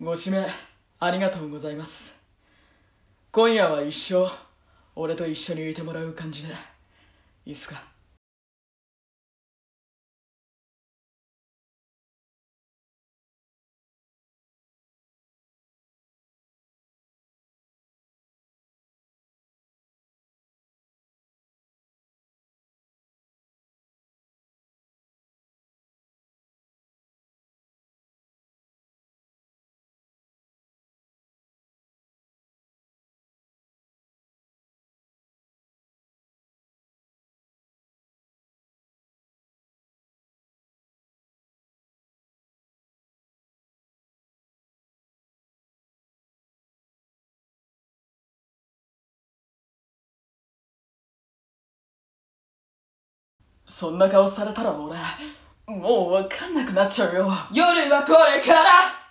ご指名ありがとうございます。今夜は一生俺と一緒にいてもらう感じでいいっすか？そんな顔されたら俺もうわかんなくなっちゃうよ。夜はこれから